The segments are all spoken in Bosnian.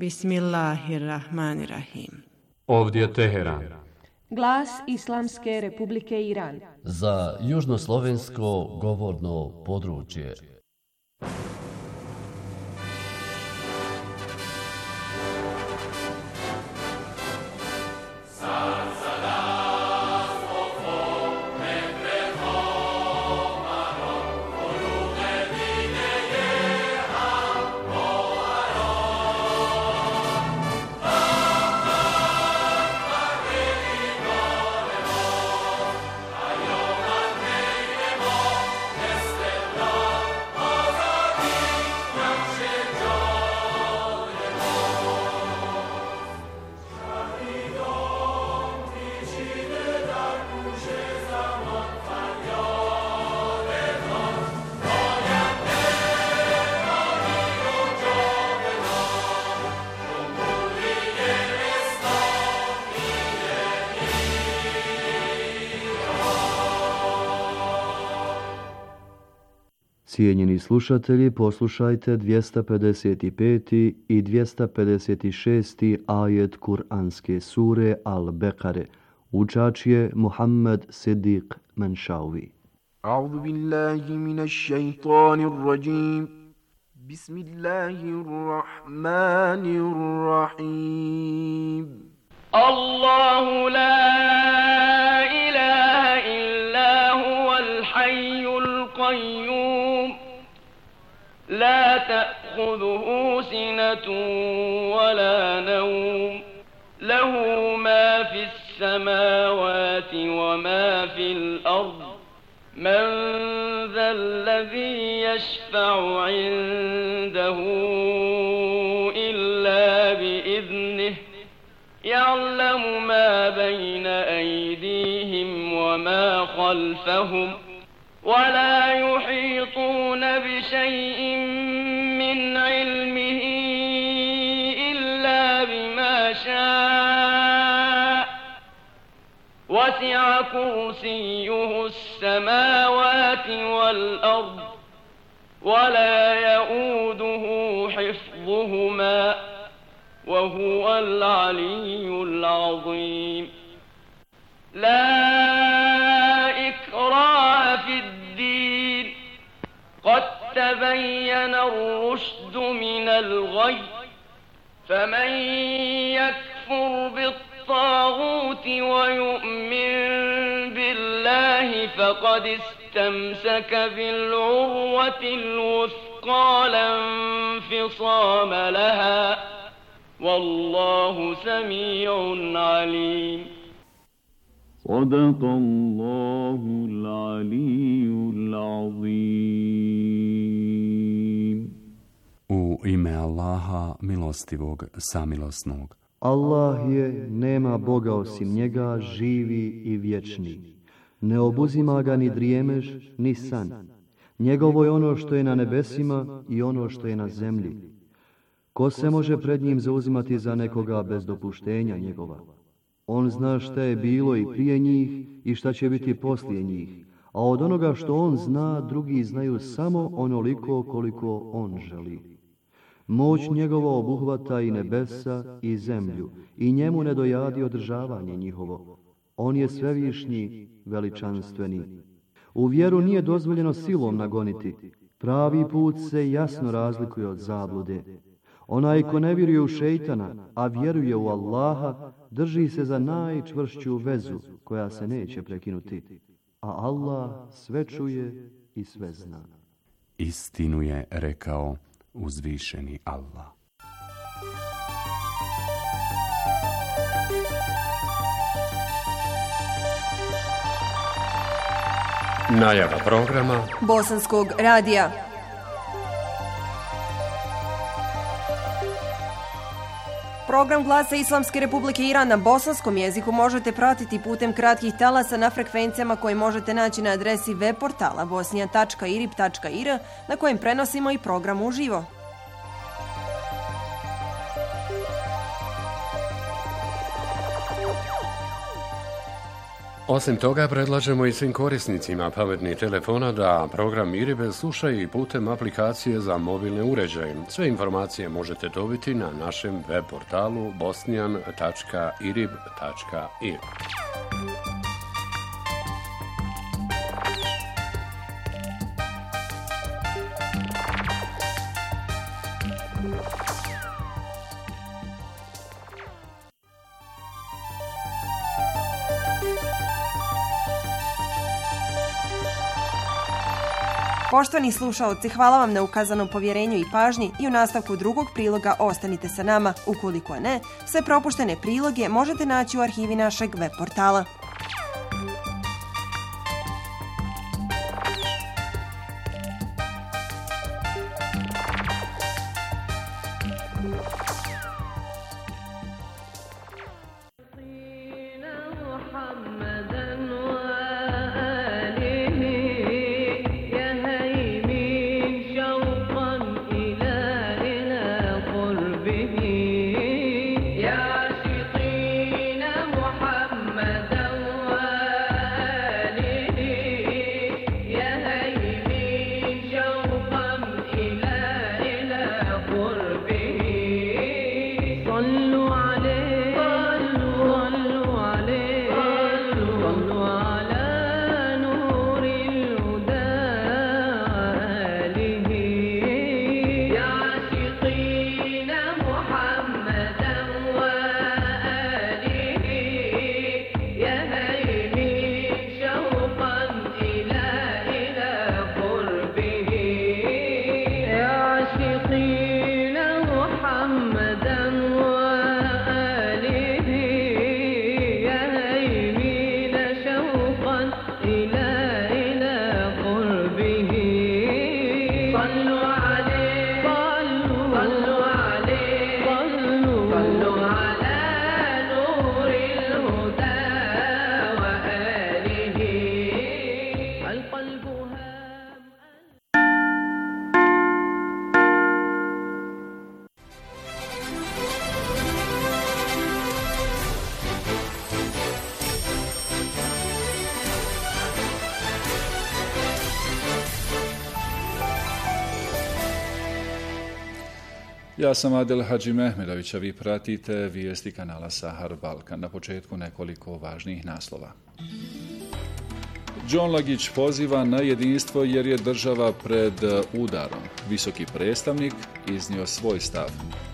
Bismillahirrahmanirrahim. Ovdje je Teheran. Glas Islamske Republike Iran. Za južnoslovensko govorno područje. Cijenjeni slušatelji, poslušajte 255. i 256. ajet Kur'anske sure Al-Bekare. Učač je Muhammed Siddiq Menšavi. A'udhu billahi minash shaitanir rajim. Bismillahirrahmanirrahim. Allahu la ilaha illa huwal hayyul qayyum. لا تأخذه سنة ولا نوم له ما في السماوات وما في الأرض من ذا الذي يشفع عنده إلا بإذنه يعلم ما بين أيديهم وما خلفهم ولا يحيطون بشيء من علمه إلا بما شاء وسع كرسيه السماوات والأرض ولا يؤوده حفظهما وهو العلي العظيم لا إكراه في الدين قد تبين الرشد من الغي فمن يكفر بالطاغوت ويؤمن بالله فقد استمسك بالعروة الوثقى لا انفصام لها والله سميع عليم. صدق الله العلي العظيم. U ime Allaha, milostivog, samilosnog. Allah je, nema Boga osim njega, živi i vječni. Ne obuzima ga ni drijemež, ni san. Njegovo je ono što je na nebesima i ono što je na zemlji. Ko se može pred njim zauzimati za nekoga bez dopuštenja njegova? On zna šta je bilo i prije njih i šta će biti poslije njih. A od onoga što on zna, drugi znaju samo onoliko koliko on želi. Moć njegova obuhvata i nebesa i zemlju i njemu ne dojadi održavanje njihovo. On je svevišnji, veličanstveni. U vjeru nije dozvoljeno silom nagoniti. Pravi put se jasno razlikuje od zablude. Onaj ko ne vjeruje u šejtana, a vjeruje u Allaha, drži se za najčvršću vezu koja se neće prekinuti. A Allah sve čuje i sve zna. Istinu je rekao uzvišeni Allah. Najava programa Bosanskog radija. Program Glasa Islamske Republike Iran na bosanskom jeziku možete pratiti putem kratkih talasa na frekvencijama koje možete naći na adresi web portala bosnija.irib.ir na kojem prenosimo i program uživo. Osim toga, predlažemo i svim korisnicima pametnih telefona da program IRIB slušaju i putem aplikacije za mobilne uređaje. Sve informacije možete dobiti na našem web portalu bosnian.irib.ir. Poštovani slušaoci, hvala vam na ukazanom povjerenju i pažnji i u nastavku drugog priloga ostanite sa nama. Ukoliko ne, sve propuštene priloge možete naći u arhivi našeg web portala. Ja sam Adel Hadži Mehmedović, a vi pratite vijesti kanala Sahar Balkan. Na početku nekoliko važnijih naslova. Đonlagić poziva na jedinstvo jer je država pred udarom. Visoki predstavnik iznio svoj stav.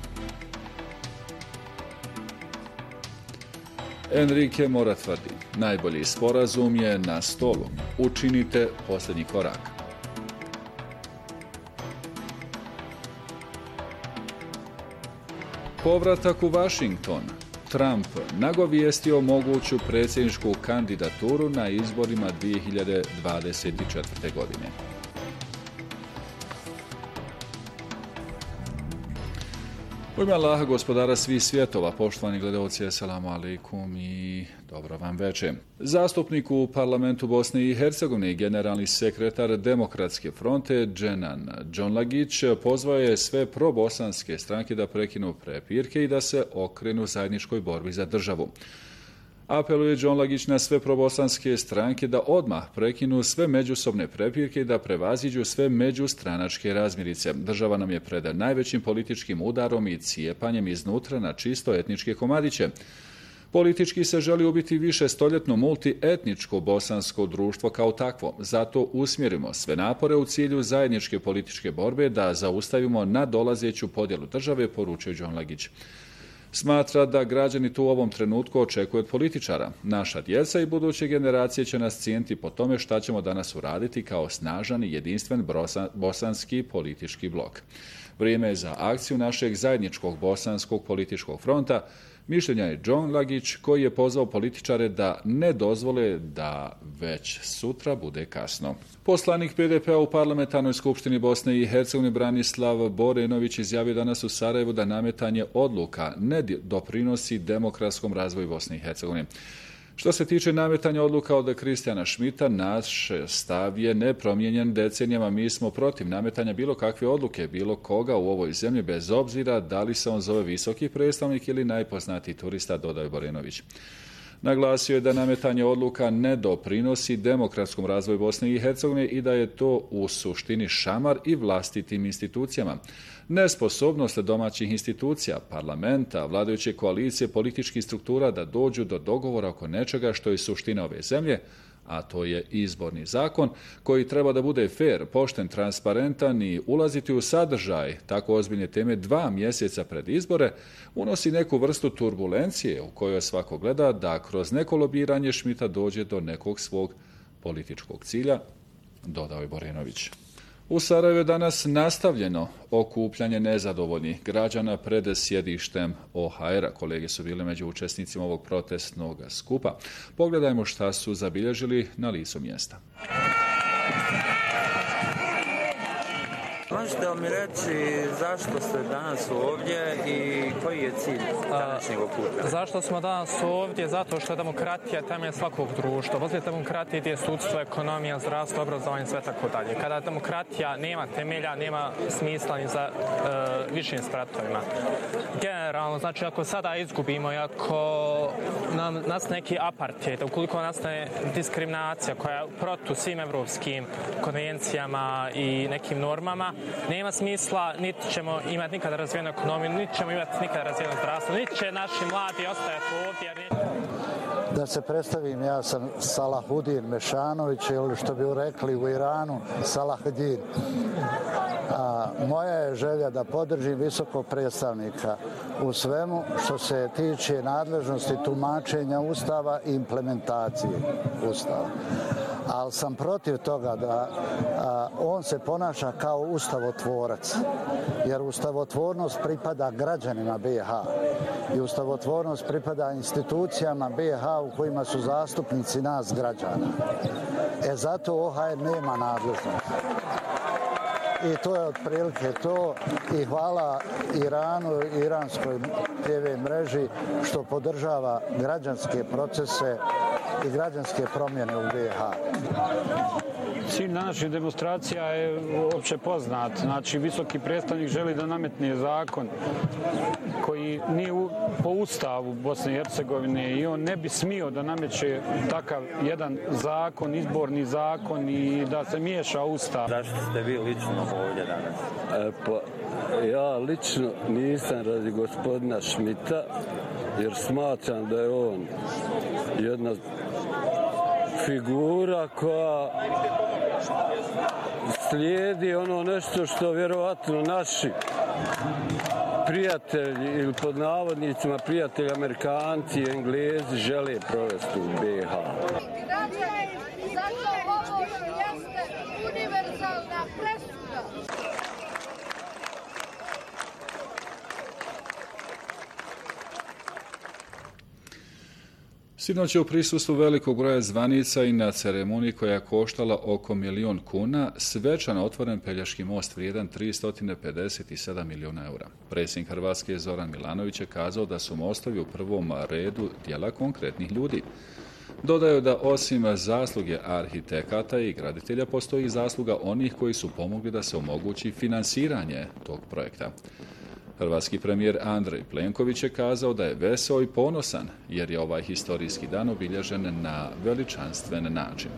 Enrique Mora tvrdi, najbolji sporazum je na stolu. Učinite posljednji korak. Povratak u Washington. Trump nagovijestio moguću predsjedničku kandidaturu na izborima 2024. godine. U ime Allaha, gospodara svih svjetova, poštovani gledalci, assalamu alaikum i dobro vam večer. Zastupnik u parlamentu Bosne i Hercegovine i generalni sekretar Demokratske fronte Dženan Đonlagić pozvao je sve probosanske stranke da prekinu prepirke i da se okrenu zajedničkoj borbi za državu. Apeluje Đonlagić na sve probosanske stranke da odmah prekinu sve međusobne prepirke i da prevaziđu sve međustranačke razmirice. Država nam je pred najvećim političkim udarom i cijepanjem iznutra na čisto etničke komadiće. Politički se želi ubiti višestoljetno multietničko bosansko društvo kao takvo. Zato usmjerimo sve napore u cilju zajedničke političke borbe da zaustavimo nadolazeću podjelu države, poručuje Đonlagić. Smatra da građani tu u ovom trenutku očekuju od političara. Naša djeca i buduće generacije će nas cijeniti po tome šta ćemo danas uraditi kao snažan i jedinstven bosanski politički blok. Vrijeme je za akciju našeg zajedničkog bosanskog političkog fronta. Mišljenja je Đonlagić koji je pozvao političare da ne dozvole da već sutra bude kasno. Poslanik PDP-a u Parlamentarnoj skupštini Bosne i Hercegovine Branislav Borenović izjavio danas u Sarajevu da nametanje odluka ne doprinosi demokratskom razvoju Bosne i Hercegovine. Što se tiče nametanja odluka od Kristijana Šmita, naš stav je nepromijenjen decenijama. Mi smo protiv nametanja bilo kakve odluke, bilo koga u ovoj zemlji, bez obzira da li se on zove visoki predstavnik ili najpoznatiji turista, dodao Borenović. Naglasio je da nametanje odluka ne doprinosi demokratskom razvoju Bosne i Hercegovine i da je to u suštini šamar i vlastitim institucijama. Nesposobnost domaćih institucija, parlamenta, vladajuće koalicije, političkih struktura da dođu do dogovora oko nečega što je suština ove zemlje, a to je izborni zakon, koji treba da bude fer, pošten, transparentan i ulaziti u sadržaj tako ozbiljne teme 2 mjeseca pred izbore, unosi neku vrstu turbulencije u kojoj svako gleda da kroz neko lobiranje Šmita dođe do nekog svog političkog cilja, dodao je Borenović. U Sarajevu je danas nastavljeno okupljanje nezadovoljnih građana pred sjedištem OHR-a. Kolege su bile među učesnicima ovog protestnog skupa. Pogledajmo šta su zabilježili na licu mjesta. Možete li mi reći zašto ste danas ovdje i koji je cilj današnjeg okupljanja? Zašto smo danas ovdje? Zato što je demokratija temelj svakog društva. Возле demokratije je sudstvo, ekonomija, zdravstvo, obrazovanje, sve tako dalje. Kada demokratija nema temelja, nema smisla ni za višim spratovima. Generalno, znači ako sada izgubimo i ako nas neki apartheid, ukoliko nastane diskriminacija koja je protu svim evropskim konvencijama i nekim normama, nema smisla, niti ćemo imati nikada razvijenu ekonomiju, niti ćemo imati nikada razvijeno zdravstvo, niti će naši mladi ostajati ovdje. Da se predstavim, ja sam Salahudin Mešanović, ili što bi rekli u Iranu, Salahudin. Moja je želja da podržim visokog predstavnika u svemu što se tiče nadležnosti tumačenja Ustava i implementacije Ustava. Ali sam protiv toga da on se ponaša kao ustavotvorac, jer ustavotvornost pripada građanima BiH i ustavotvornost pripada institucijama BiH u kojima su zastupnici nas građana. Zato OHR nema nadležnost. I to je otprilike to i hvala Iranu i iranskoj TV mreži što podržava građanske procese i građanske promjene u BiH. Cilj današnje demonstracija je opće poznat. Znači, visoki predstavnik želi da nametne zakon koji nije po ustavu Bosne i Hercegovine i on ne bi smio da nameće takav jedan zakon, izborni zakon i da se miješa ustav. Zašto ste vi lično ovdje danas? Ja lično nisam radi gospodina Šmita, jer smatram da je on jedna figura koja slijedi ono nešto što vjerovatno naši prijatelji ili pod navodnicima prijatelji Amerikanci i Englezi žele provesti u BiH. Zato ovo jeste univerzalna presuda. Sinoć je u prisustvu velikog broja zvanica i na ceremoniji koja je koštala oko 1 milion kuna svečano otvoren Pelješki most vrijedan 357 milijuna eura. Predsjednik Hrvatske Zoran Milanović je kazao da su mostovi u prvom redu djela konkretnih ljudi. Dodaju da osim zasluge arhitekata i graditelja postoji i zasluga onih koji su pomogli da se omogući finansiranje tog projekta. Hrvatski premijer Andrej Plenković je kazao da je veseo i ponosan jer je ovaj historijski dan obilježen na veličanstven način.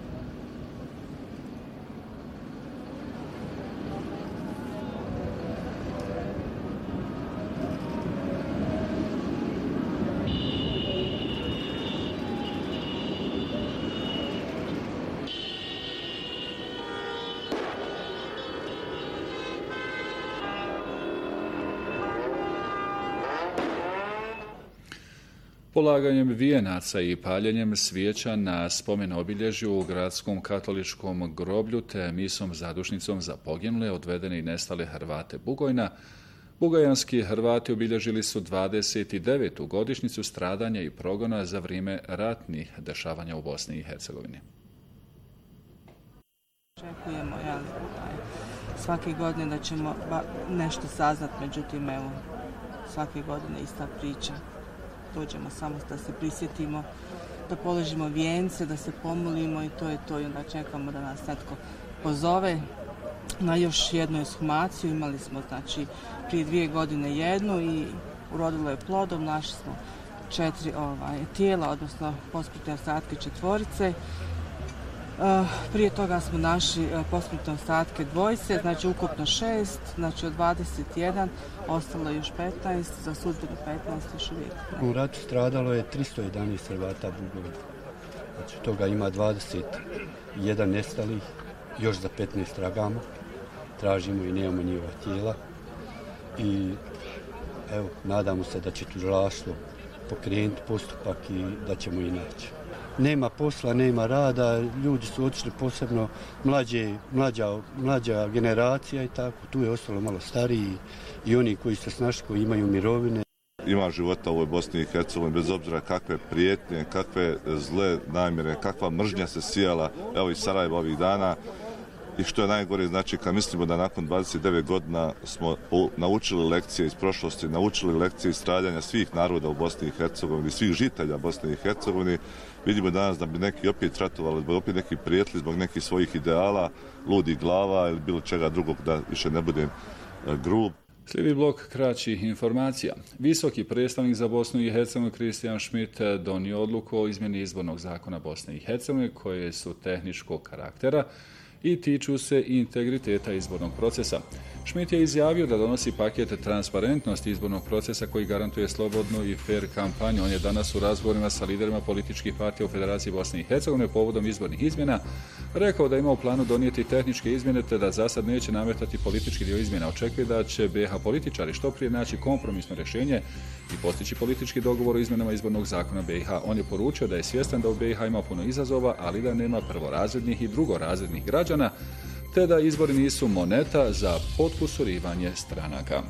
Polaganjem vijenaca i paljenjem svijeća na spomen obilježju u gradskom katoličkom groblju te misom zadušnicom za poginule, odvedene i nestale Hrvate Bugojna, bugojanski Hrvati obilježili su 29. godišnjicu stradanja i progona za vrijeme ratnih dešavanja u Bosni i Hercegovini. Očekujemo svake godine da ćemo nešto saznat, međutim evo svake godine ista priča. Dođemo samo da se prisjetimo, da položimo vijence, da se pomolimo i to je to. I onda čekamo da nas netko pozove na još jednu ekshumaciju. Imali smo znači prije 2 godine jednu i urodilo je plodom. Našli smo 4 tijela, odnosno posmrtne ostatke 4. Prije toga smo našli posmrtne ostatke 2, znači ukupno 6, znači od 21 ostalo je još 15, za sudbinu 15 još uvijek. U ratu stradalo je 311 Hrvata Bugovi. Znači toga ima 21 nestalih, još za 15 tragamo, tražimo i nemamo njihova tijela. I evo, nadamo se da će tužilaštvo pokrenuti postupak i da ćemo i naći. Nema posla, nema rada, ljudi su otišli, posebno mlađa generacija i tako. Tu je ostalo malo stariji i oni koji se snašli, koji imaju mirovine. Ima života u ovoj Bosni i Hercegovini, bez obzira kakve prijetnje, kakve zle namjere, kakva mržnja se sijala, evo i Sarajeva ovih dana. I što je najgore, znači kad mislimo da nakon 29 godina smo naučili lekcije iz prošlosti, naučili lekcije iz stradanja svih naroda u Bosni i Hercegovini, svih žitelja Bosne i Hercegovine, vidimo danas da bi neki opet ratovali, zbog opet neki prijatelji, zbog nekih svojih ideala, ludih glava ili bilo čega drugog, da više ne budem grub. Slijedi blok kraćih informacija. Visoki predstavnik za Bosnu i Hercegovinu Kristijan Schmidt donio odluku o izmjeni izbornog zakona Bosne i Hercegovine koje su tehničkog karaktera i tiču se integriteta izbornog procesa. Schmidt je izjavio da donosi paket transparentnosti izbornog procesa koji garantuje slobodnu i fair kampanju. On je danas u razgovorima sa liderima političkih partija u Federaciji Bosne i Hercegovine povodom izbornih izmjena rekao da ima u planu donijeti tehničke izmjene te da za sad neće nametati politički dio izmjena. Očekuje da će BiH političari što prije naći kompromisno rješenje i postići politički dogovor o izmjenama izbornog zakona BiH. On je poručio da je svjestan da u BiH ima puno izazova, ali da nema prvorazrednih i drugorazrednih građana, te da izbori nisu moneta za potkusurivanje stranaka.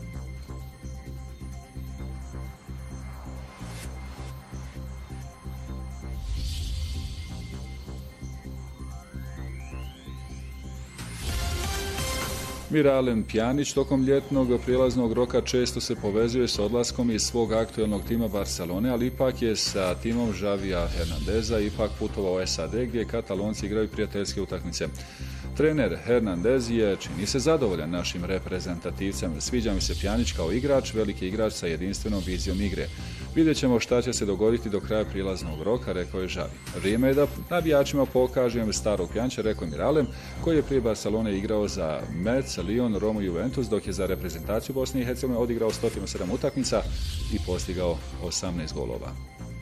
Miralem Pjanić tokom ljetnog prijelaznog roka često se povezuje s odlaskom iz svog aktualnog tima Barcelone, ali ipak je sa timom Xavija Hernandeza ipak putovao u SAD gdje Katalonci igraju prijateljske utakmice. Trener Hernandez je, čini se, zadovoljan našim reprezentativcem. Sviđa mi se Pjanić kao igrač, veliki igrač sa jedinstvenom vizijom igre. Vidjet ćemo šta će se dogoditi do kraja prilaznog roka, rekao je Xavi. Vrijeme je da navijačima pokažem starog Pjanića, rekao je Miralem, koji je prije Barcelone igrao za Metz, Lyon, Romu i Juventus, dok je za reprezentaciju Bosne i Hercegovine odigrao 107 utakmica i postigao 18 golova.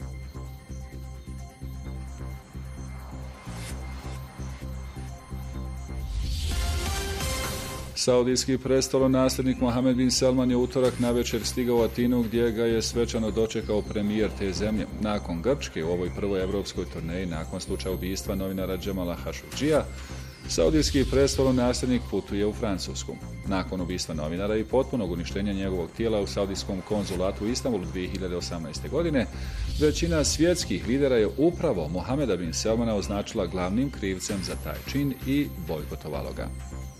Saudijski prestolonasljednik Mohamed bin Salman je utorak navečer stigao u Atinu gdje ga je svečano dočekao premijer te zemlje. Nakon Grčke u ovoj prvoj europskoj turneji, nakon slučaja ubistva novinara Džemala Hašudžija, saudijski prestolonasljednik putuje u Francusku. Nakon ubistva novinara i potpunog uništenja njegovog tijela u saudijskom konzulatu u Istanbulu 2018. godine, većina svjetskih lidera je upravo Mohameda bin Salmana označila glavnim krivcem za taj čin i bojkotovalo ga.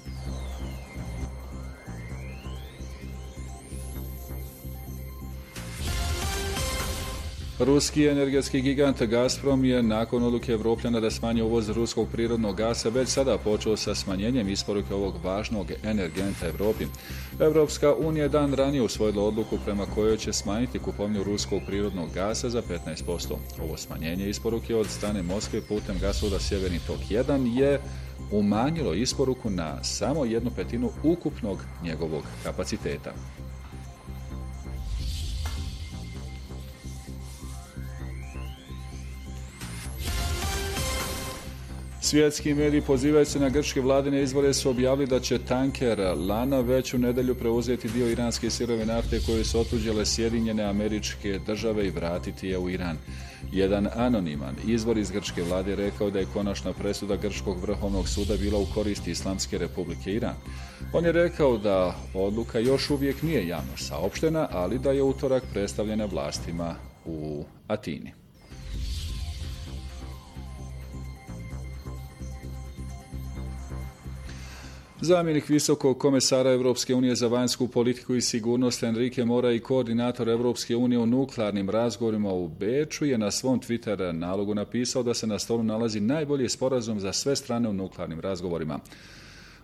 Ruski energetski gigant Gazprom je nakon odluke Evropljana da smanje uvoz ruskog prirodnog gasa već sada počeo sa smanjenjem isporuke ovog važnog energenta Evropi. Evropska unija je dan ranije usvojila odluku prema kojoj će smanjiti kupovnju ruskog prirodnog gasa za 15%. Ovo smanjenje isporuke od strane Moskve putem gasovoda Sjeverni tok 1 je umanjilo isporuku na samo 1/5 ukupnog njegovog kapaciteta. Svjetski mediji pozivajući se na grčke vladine izvore su objavili da će tanker Lana već u nedjelju preuzeti dio iranske sirove nafte koje su otuđile Sjedinjene Američke Države i vratiti je u Iran. Jedan anoniman izvor iz grčke vlade rekao da je konačna presuda Grčkog vrhovnog suda bila u korist Islamske Republike Iran. On je rekao da odluka još uvijek nije javno saopštena, ali da je utorak predstavljena vlastima u Atini. Zamjenik visokog komesara Europske unije za vanjsku politiku i sigurnost Enrique Mora i koordinator Europske unije u nuklearnim razgovorima u Beču je na svom Twitter nalogu napisao da se na stolu nalazi najbolji sporazum za sve strane u nuklearnim razgovorima.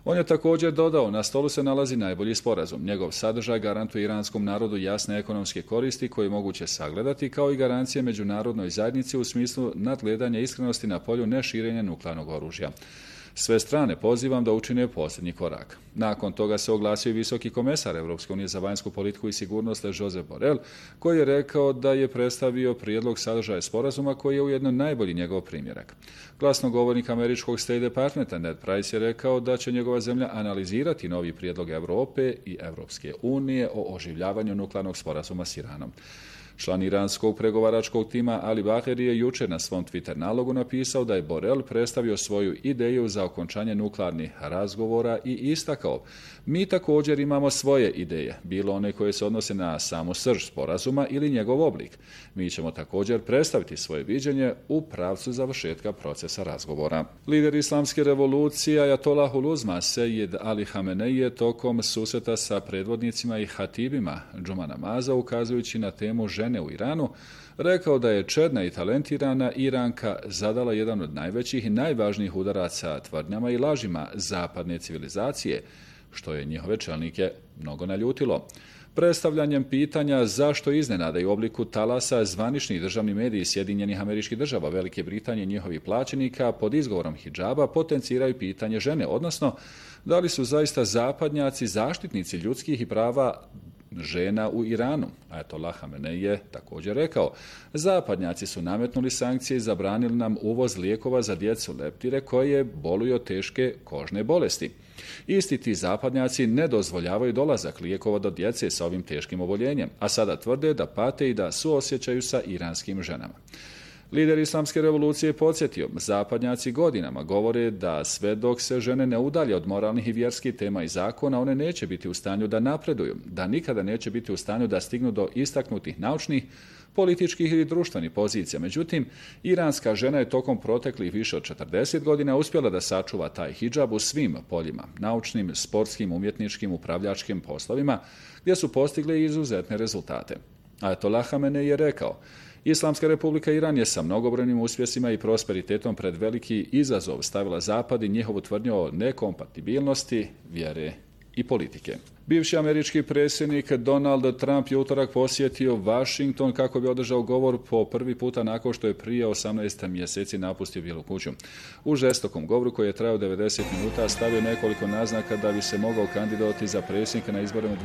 On je također dodao, na stolu se nalazi najbolji sporazum. Njegov sadržaj garantuje iranskom narodu jasne ekonomske koristi koje je moguće sagledati, kao i garancije međunarodnoj zajednici u smislu nadgledanja iskrenosti na polju neširenja nuklearnog oružja. Sve strane pozivam da učine posljednji korak. Nakon toga se oglasio i visoki komesar Europske unije za vanjsku politiku i sigurnost Josep Borrell, koji je rekao da je predstavio prijedlog sadržaja sporazuma koji je ujedno najbolji njegov primjerak. Glasnogovornik američkog State Departmenta Ned Price je rekao da će njegova zemlja analizirati novi prijedlog Europe i Europske unije o oživljavanju nuklearnog sporazuma s Iranom. Član iranskog pregovaračkog tima Ali Baheri je jučer na svom Twitter nalogu napisao da je Borrell predstavio svoju ideju za okončanje nuklearnih razgovora i istakao: mi također imamo svoje ideje, bilo one koje se odnose na samu srž sporazuma ili njegov oblik. Mi ćemo također predstaviti svoje viđenje u pravcu završetka procesa razgovora. Lider islamske revolucije Ajatollah Uluzma Sejid Ali Hamenei je tokom susreta sa predvodnicima i hatibima džuma namaza, ukazujući na temu žene u Iranu, rekao da je čedna i talentirana Iranka zadala jedan od najvećih i najvažnijih udaraca tvrdnjama i lažima zapadne civilizacije, što je njihove čelnike mnogo naljutilo. Predstavljanjem pitanja zašto iznenada i u obliku talasa zvanični državni mediji Sjedinjenih Američkih Država, Velike Britanije i njihovih plaćenika pod izgovorom hidžaba potenciraju pitanje žene, odnosno da li su zaista zapadnjaci zaštitnici ljudskih i prava žena u Iranu. Ajatollah Hamenei je također rekao: zapadnjaci su nametnuli sankcije i zabranili nam uvoz lijekova za djecu leptire koje boluju od teške kožne bolesti. Isti ti zapadnjaci ne dozvoljavaju dolazak lijekova do djece sa ovim teškim oboljenjem, a sada tvrde da pate i da suosjećaju sa iranskim ženama. Lider islamske revolucije je podsjetio: zapadnjaci godinama govore da sve dok se žene ne udalje od moralnih i vjerskih tema i zakona, one neće biti u stanju da napreduju, da nikada neće biti u stanju da stignu do istaknutih naučnih, političkih ili društvenih pozicija. Međutim, iranska žena je tokom proteklih više od 40 godina uspjela da sačuva taj hidžab u svim poljima, naučnim, sportskim, umjetničkim, upravljačkim poslovima, gdje su postigli izuzetne rezultate. Ajatollah Hamenei je rekao: Islamska republika Iran je sa mnogobrojnim uspjesima i prosperitetom pred veliki izazov stavila Zapad i njihovu tvrdnju o nekompatibilnosti vjere i politike. Bivši američki predsjednik Donald Trump je utorak posjetio Washington kako bi održao govor po prvi puta nakon što je prije 18 mjeseci napustio Bijelu kuću. U žestokom govoru koji je trajao 90 minuta stavio nekoliko naznaka da bi se mogao kandidovati za predsjednika na izborima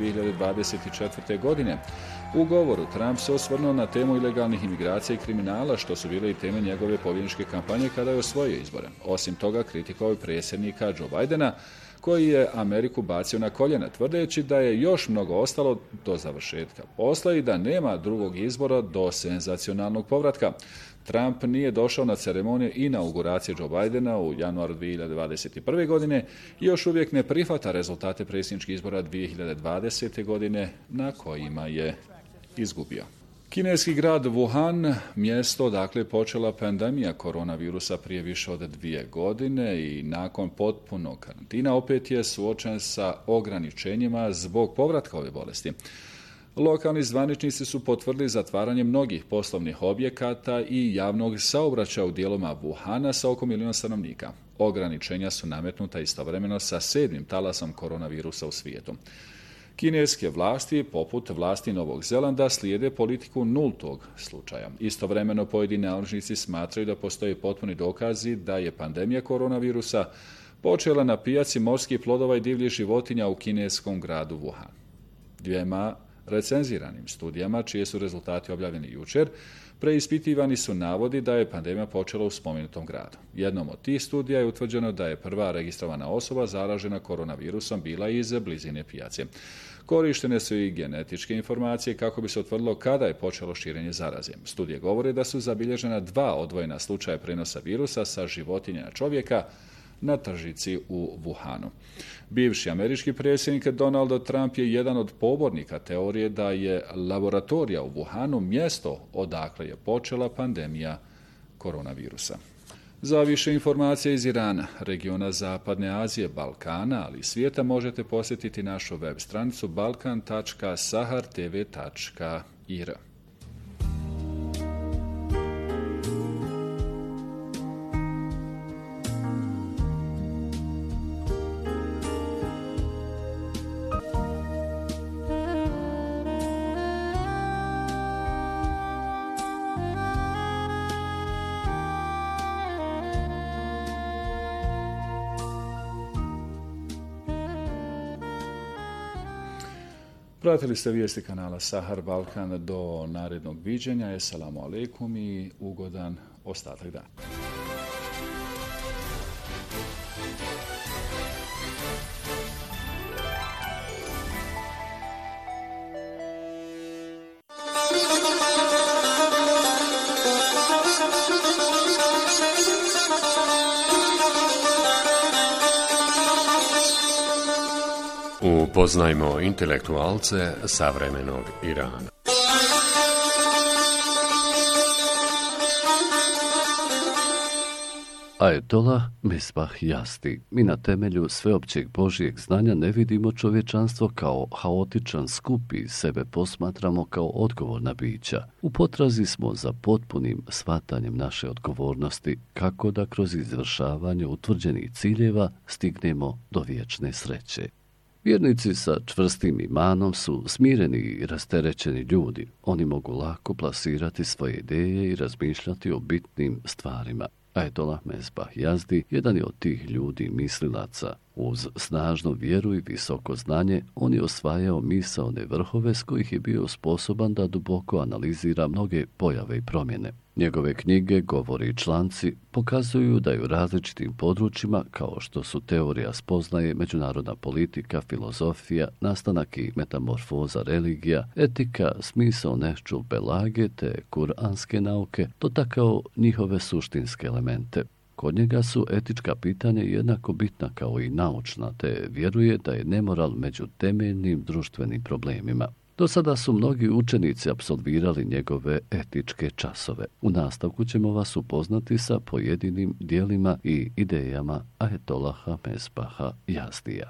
2024. godine. U govoru Trump se osvrnuo na temu ilegalnih imigracija i kriminala, što su bile i teme njegove pobjedničke kampanje kada je osvojio izbore. Osim toga, kritikovao je predsjednika Joe Bidena, koji je Ameriku bacio na koljena, tvrdeći da je još mnogo ostalo do završetka posla i da nema drugog izbora do senzacionalnog povratka. Trump nije došao na ceremoniju inauguracije Joe Bidena u januaru 2021. godine i još uvijek ne prihvata rezultate predsjedničkih izbora 2020. godine na kojima je izgubio. Kineski grad Wuhan, mjesto odakle je počela pandemija koronavirusa prije više od 2 godine i nakon potpunog karantina opet je suočen sa ograničenjima zbog povratka ove bolesti. Lokalni zvaničnici su potvrdili zatvaranje mnogih poslovnih objekata i javnog saobraćaja u dijelovima Wuhana sa oko 1 milijun stanovnika. Ograničenja su nametnuta istovremeno sa 7. talasom koronavirusa u svijetu. Kineske vlasti, poput vlasti Novog Zelanda, slijede politiku nultog slučaja. Istovremeno pojedini naučnici smatraju da postoje potpuni dokazi da je pandemija koronavirusa počela na pijaci morskih plodova i divljih životinja u kineskom gradu Wuhan. 2 recenziranim studijama, čije su rezultati objavljeni jučer, preispitivani su navodi da je pandemija počela u spomenutom gradu. Jednom od tih studija je utvrđeno da je prva registrovana osoba zaražena koronavirusom bila iz blizine pijace. Korištene su i genetičke informacije kako bi se utvrdilo kada je počelo širenje zaraze. Studije govore da su zabilježena 2 odvojena slučaja prenosa virusa sa životinja na čovjeka na tržnici u Wuhanu. Bivši američki predsjednik Donald Trump je jedan od pobornika teorije da je laboratorija u Wuhanu mjesto odakle je počela pandemija koronavirusa. Za više informacija iz Irana, regiona Zapadne Azije, Balkana, ali i svijeta možete posjetiti našu web stranicu balkan.sahartv.ir. Pratili ste vijesti kanala Sahar Balkan. Do narednog viđenja. Esselamu alaikum i ugodan ostatak dana. Upoznajmo intelektualce savremenog Irana. Ajetolah Misbah Yazdi. Mi na temelju sveopćeg Božijeg znanja ne vidimo čovječanstvo kao haotičan skup i sebe posmatramo kao odgovorna bića. U potrazi smo za potpunim shvatanjem naše odgovornosti kako da kroz izvršavanje utvrđenih ciljeva stignemo do vječne sreće. Vjernici sa čvrstim imanom su smireni i rasterećeni ljudi. Oni mogu lako plasirati svoje ideje i razmišljati o bitnim stvarima. Ajetolah Misbah Yazdi jedan je od tih ljudi mislilaca. Uz snažnu vjeru i visoko znanje, on je osvajao misaone vrhove s kojih je bio sposoban da duboko analizira mnoge pojave i promjene. Njegove knjige, govori i članci pokazuju da je u različitim područjima, kao što su teorija spoznaje, međunarodna politika, filozofija, nastanak i metamorfoza religija, etika, smisao nehđul belage te kuranske nauke, dotakao njihove suštinske elemente. Kod njega su etička pitanja jednako bitna kao i naučna, te vjeruje da je nemoral među temeljnim društvenim problemima. Do sada su mnogi učenici apsolvirali njegove etičke časove. U nastavku ćemo vas upoznati sa pojedinim dijelima i idejama Ajetollaha Misbaha Yazdija.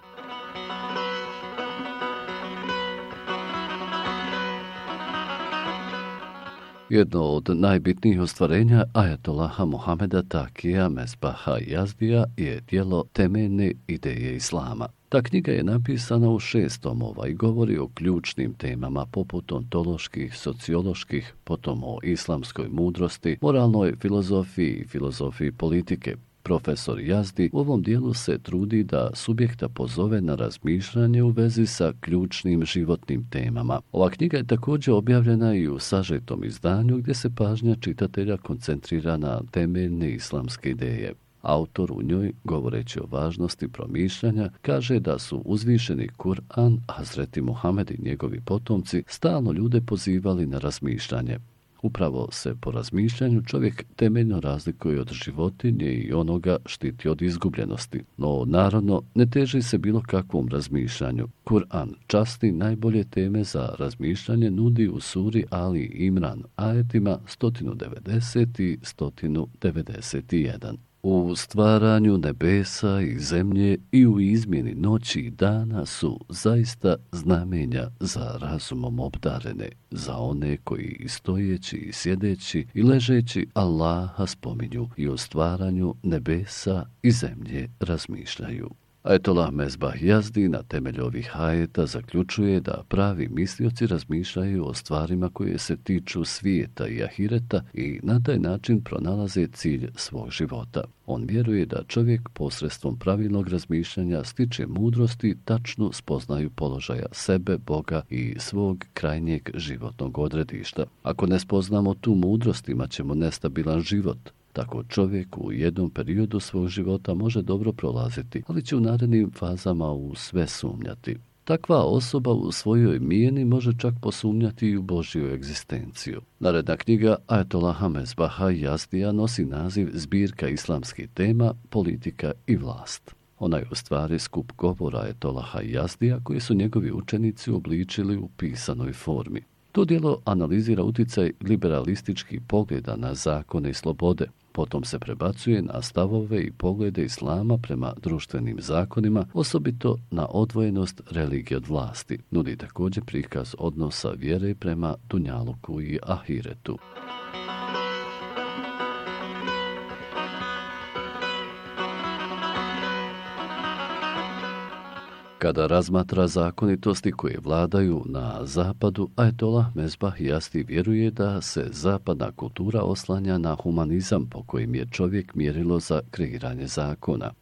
Jedno od najbitnijih ostvarenja Ajetollaha Muhameda Takija Misbaha Yazdija je djelo Temeljne ideje Islama. Ta knjiga je napisana u 6 tomova i govori o ključnim temama poput ontoloških, socioloških, potom o islamskoj mudrosti, moralnoj filozofiji i filozofiji politike. Profesor Yazdi u ovom dijelu se trudi da subjekta pozove na razmišljanje u vezi sa ključnim životnim temama. Ova knjiga je također objavljena i u sažetom izdanju gdje se pažnja čitatelja koncentrira na temeljne islamske ideje. Autor u njoj, govoreći o važnosti promišljanja, kaže da su uzvišeni Kur'an, Hazreti Muhammed i njegovi potomci stalno ljude pozivali na razmišljanje. Upravo se po razmišljanju čovjek temeljno razlikuje od životinje i onoga štiti od izgubljenosti. No, naravno, ne teži se bilo kakvom razmišljanju. Kur'an časti najbolje teme za razmišljanje nudi u suri Ali Imran, ajetima 190 i 191. U stvaranju nebesa i zemlje i u izmjeni noći i dana su zaista znamenja za razumom obdarene, za one koji stojeći i sjedeći i ležeći Allaha spominju i o stvaranju nebesa i zemlje razmišljaju. Ajetolah Misbah Yazdi na temelju ovih ajeta zaključuje da pravi mislioci razmišljaju o stvarima koje se tiču svijeta i ahireta i na taj način pronalaze cilj svog života. On vjeruje da čovjek posredstvom pravilnog razmišljanja stiče mudrost i tačnu spoznaju položaja sebe, Boga i svog krajnjeg životnog odredišta. Ako ne spoznamo tu mudrost, imat ćemo nestabilan život. Tako čovjek u jednom periodu svog života može dobro prolaziti, ali će u narednim fazama u sve sumnjati. Takva osoba u svojoj mijeni može čak posumnjati i u Božju egzistenciju. Naredna knjiga Ajetollaha Misbaha Yazdija nosi naziv Zbirka islamskih tema, politika i vlast. Ona je u stvari skup govora Ajetollaha Yazdija koji su njegovi učenici obličili u pisanoj formi. To djelo analizira utjecaj liberalističkih pogleda na zakone i slobode, potom se prebacuje na stavove i poglede islama prema društvenim zakonima, osobito na odvojenost religije od vlasti. Nudi također prikaz odnosa vjere prema dunjaluku i ahiretu. Kada razmatra zakonitosti koje vladaju na zapadu, Ajetolah Misbah Yazdi vjeruje da se zapadna kultura oslanja na humanizam po kojim je čovjek mjerilo za kreiranje zakona.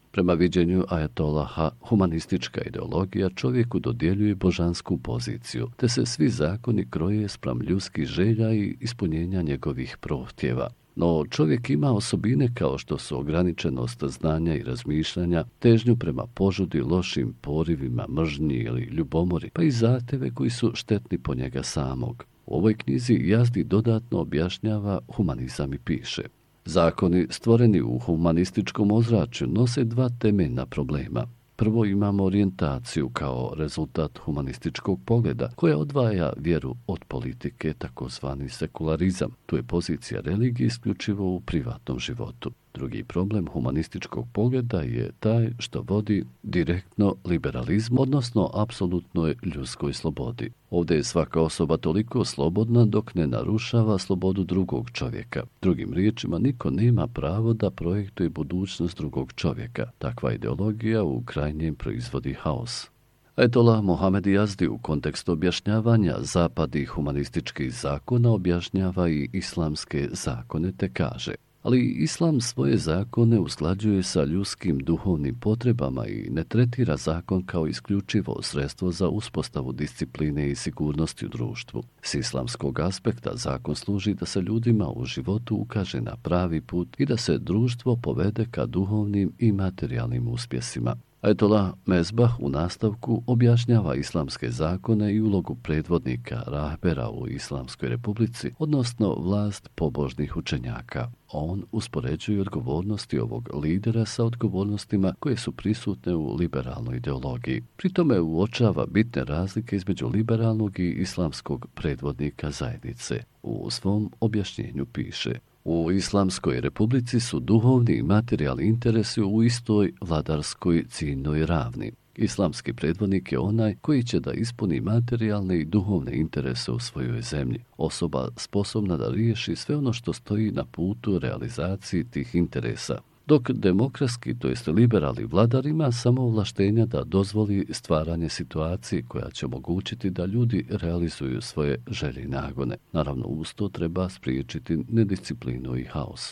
Prema viđenju ajatolaha, humanistička ideologija čovjeku dodjeljuje božansku poziciju, te se svi zakoni kroje spram ljudskih želja i ispunjenja njegovih prohtjeva. No čovjek ima osobine kao što su ograničenost znanja i razmišljanja, težnju prema požudi, lošim porivima, mržnji ili ljubomori, pa i zahtjeve koji su štetni po njega samog. U ovoj knjizi Jazdi dodatno objašnjava humanizam i piše: zakoni stvoreni u humanističkom ozračju nose dva temeljna problema. Prvo imamo orijentaciju kao rezultat humanističkog pogleda koja odvaja vjeru od politike, takozvani sekularizam. Tu je pozicija religije isključivo u privatnom životu. Drugi problem humanističkog pogleda je taj što vodi direktno liberalizmu, odnosno apsolutnoj ljudskoj slobodi. Ovdje je svaka osoba toliko slobodna dok ne narušava slobodu drugog čovjeka. Drugim riječima, niko nema pravo da projektuje budućnost drugog čovjeka. Takva ideologija u krajnjem proizvodi haos. Ajatolah Mohamed Jazdi u kontekstu objašnjavanja zapadnih humanističkih zakona objašnjava i islamske zakone te kaže: ali islam svoje zakone usklađuje sa ljudskim duhovnim potrebama i ne tretira zakon kao isključivo sredstvo za uspostavu discipline i sigurnosti u društvu. S islamskog aspekta zakon služi da se ljudima u životu ukaže na pravi put i da se društvo povede ka duhovnim i materijalnim uspjesima. Ajatolah Mezbah u nastavku objašnjava islamske zakone i ulogu predvodnika rahbera u Islamskoj republici, odnosno vlast pobožnih učenjaka. On uspoređuje odgovornosti ovog lidera sa odgovornostima koje su prisutne u liberalnoj ideologiji. Pri tome uočava bitne razlike između liberalnog i islamskog predvodnika zajednice. U svom objašnjenju piše: u Islamskoj republici su duhovni i materijalni interesi u istoj vladarskoj ciljnoj ravni. Islamski predvodnik je onaj koji će da ispuni materijalne i duhovne interese u svojoj zemlji. Osoba sposobna da riješi sve ono što stoji na putu realizaciji tih interesa. Dok demokratski, to jest liberalni vladar ima samo ovlaštenja da dozvoli stvaranje situacije koja će omogućiti da ljudi realizuju svoje želje i nagone. Naravno, uz to treba spriječiti nedisciplinu i haos.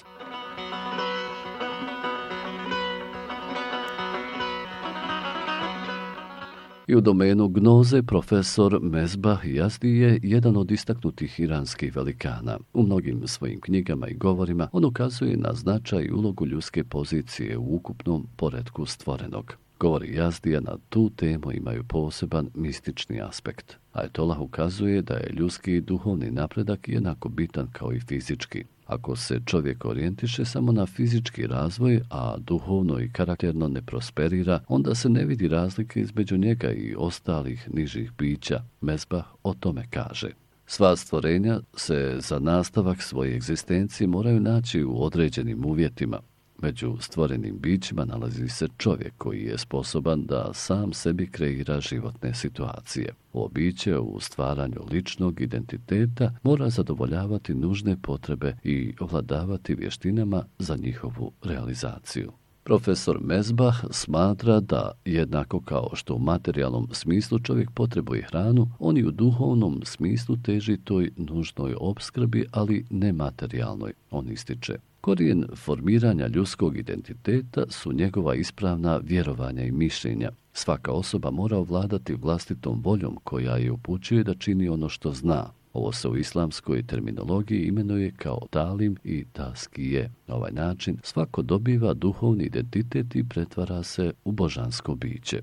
I u domenu gnoze profesor Mezbah Jazdi je jedan od istaknutih iranskih velikana. U mnogim svojim knjigama i govorima on ukazuje na značaj i ulogu ljudske pozicije u ukupnom poretku stvorenog. Govori Jazdija na tu temu imaju poseban mistični aspekt. Ajatolah ukazuje da je ljudski i duhovni napredak jednako bitan kao i fizički. Ako se čovjek orijentiše samo na fizički razvoj, a duhovno i karakterno ne prosperira, onda se ne vidi razlike između njega i ostalih nižih bića. Mezbah o tome kaže: sva stvorenja se za nastavak svoje egzistencije moraju naći u određenim uvjetima. Među stvorenim bićima nalazi se čovjek koji je sposoban da sam sebi kreira životne situacije. Ovo biće u stvaranju ličnog identiteta mora zadovoljavati nužne potrebe i ovladavati vještinama za njihovu realizaciju. Profesor Mezbah smatra da jednako kao što u materijalnom smislu čovjek potrebuje hranu, on i u duhovnom smislu teži toj nužnoj opskrbi, ali ne materijalnoj. On ističe: korijen formiranja ljudskog identiteta su njegova ispravna vjerovanja i mišljenja. Svaka osoba mora ovladati vlastitom voljom koja je upućuje da čini ono što zna. Ovo se u islamskoj terminologiji imenuje kao talim i taskije. Na ovaj način svako dobiva duhovni identitet i pretvara se u božansko biće.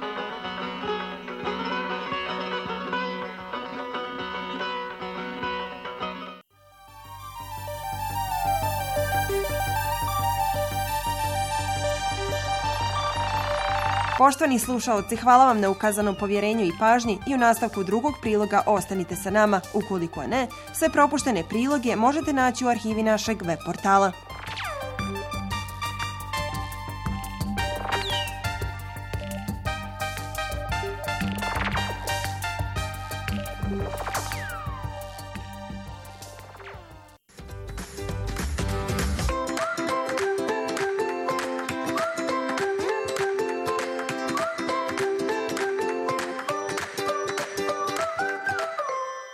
Poštovani slušaoci, hvala vam na ukazanom povjerenju i pažnji i u nastavku drugog priloga ostanite sa nama. Ukoliko ne, sve propuštene priloge možete naći u arhivi našeg web portala.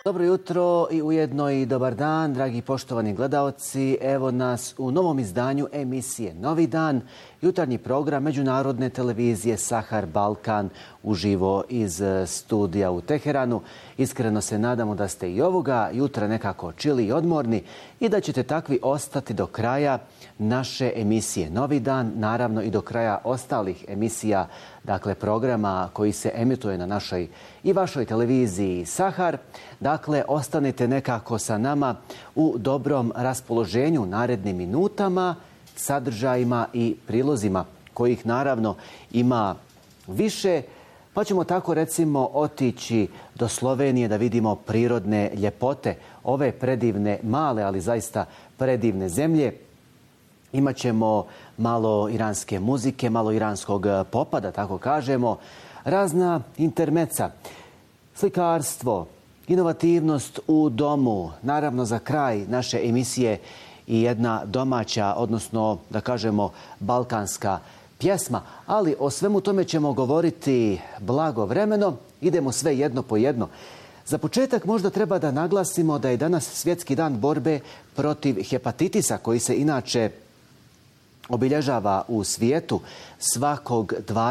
Dobro jutro i ujedno i dobar dan, dragi poštovani gledaoci. Evo nas u novom izdanju emisije Novi dan, jutarnji program Međunarodne televizije Sahar Balkan uživo iz studija u Teheranu. Iskreno se nadamo da ste i ovoga jutra nekako čili i odmorni i da ćete takvi ostati do kraja naše emisije Novi dan, naravno i do kraja ostalih emisija, dakle programa koji se emituje na našoj i vašoj televiziji Sahar. Dakle, ostanite nekako sa nama u dobrom raspoloženju narednim minutama, sadržajima i prilozima kojih naravno ima više. Pa ćemo tako recimo otići do Slovenije da vidimo prirodne ljepote ove predivne, male, ali zaista predivne zemlje. Imaćemo malo iranske muzike, malo iranskog popa, da tako kažemo, razna intermeca, slikarstvo, inovativnost u domu, naravno za kraj naše emisije i jedna domaća, odnosno da kažemo balkanska pjesma, ali o svemu tome ćemo govoriti blagovremeno. Idemo sve jedno po jedno. Za početak možda treba da naglasimo da je danas svjetski dan borbe protiv hepatitisa koji se inače obilježava u svijetu svakog